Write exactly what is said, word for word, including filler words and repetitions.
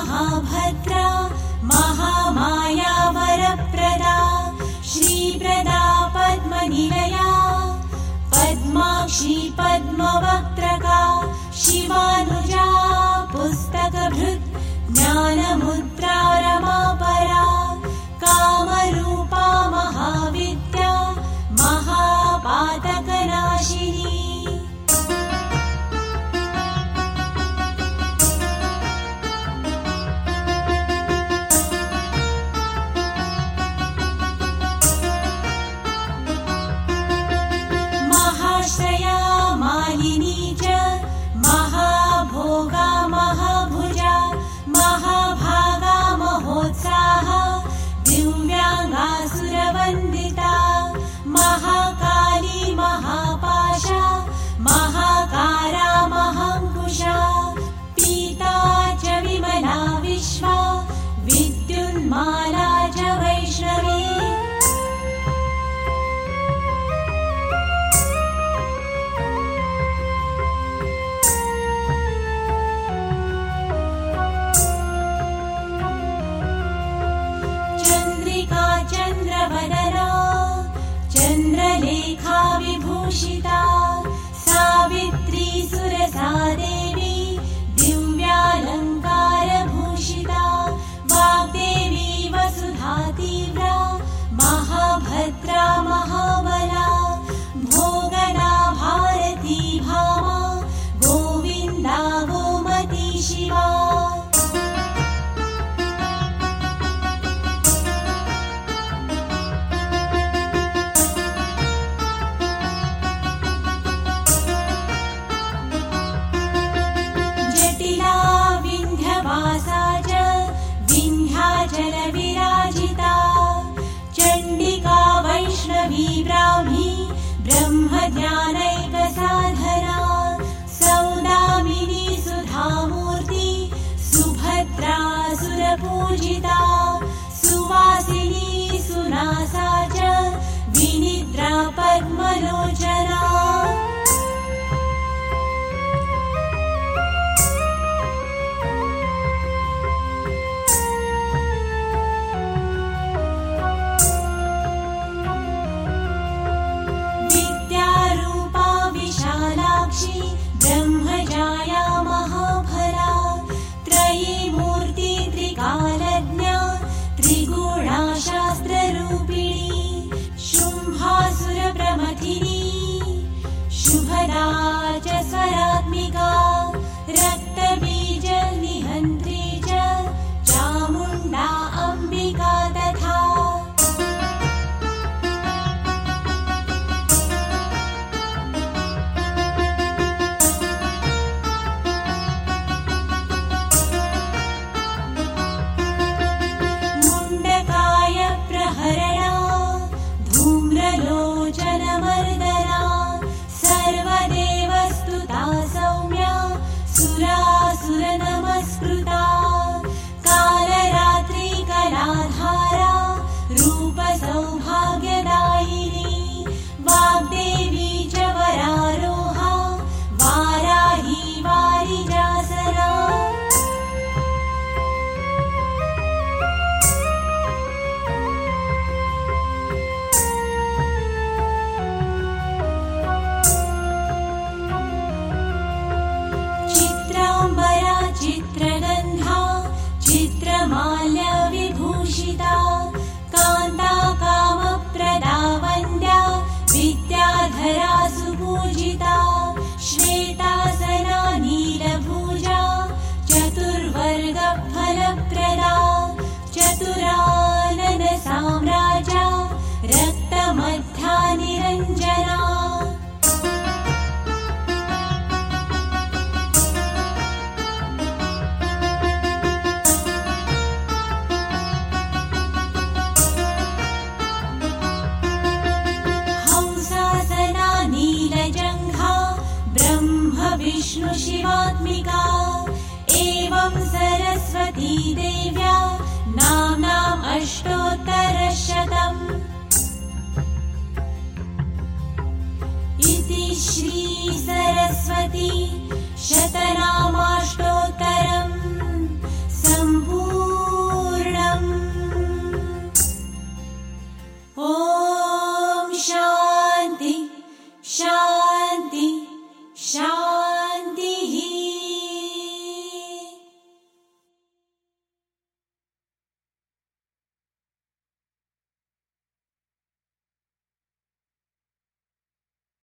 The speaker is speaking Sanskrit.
महाभद्रा महामाया वरप्रदा श्रीप्रदा पद्मनिलया पद्माक्षी पद्मवक्त्रका शिवानुजा पुस्तकभृत् ज्ञानमुद्रा रमापरा कामरूपा महाविद्या महापातकनाशिनी महाश्रया मालिनी च महाभोगा महाभुजा महाभागा महोत्साहा दिव्यांगासुरवन्दिता महाकाली महापाशा महाकारा महाङ्कुशा पीता च विमला विश्वा विद्युन्माला च वैष्णवी चन्द्रवदना चन्द्रलेखा विभूषिता सावित्री सुरसा देवी दिव्यालङ्कारभूषिता वाग्देवी वसुधा तीव्रा महाभद्रा महाबला भोगना भारती भामा गोविन्दा गोमती शिवा विराजिता चण्डिका वैष्णवी ब्राह्मी ब्रह्मज्ञानैकसाधना सौदामिनी सुधामूर्ति सुभद्रा सुरपूजिता सुवासिनी सुनासा च विनिद्रा पद्मलोचना ब्रह्मजाया महाफला त्रयीमूर्ति त्रिकालज्ञा त्रिगुणा शास्त्ररूपिणी शुम्भासुरप्रमथिनी शुभदा च स्वरात्मिका रक्तबीज निहन्त्री च चामुण्डा अम्बिका तथा धूम्रलोचनमर्दना सर्वदेवस्तुता सौम्या सुरासुरनमस्कृता कालरात्रि कलाधारा रूपसौभाग्यदायिनी वाग्देवी च वरारोहा वाराही वारिजासना चित्रगन्धा चित्रमाल्यविभूषिता कान्ता कामप्रदा वन्द्या विद्याधरा सुपूजिता श्वेतासना नीलभुजा चतुर्वर्गफलप्रदा चतुरानन साम्राजा रक्तमध्या निरञ्जना विष्णु शिवात्मिका एवं सरस्वती देव्या नाम्नाम् अष्टोत्तरशतम् इति श्री सरस्वती शतनाम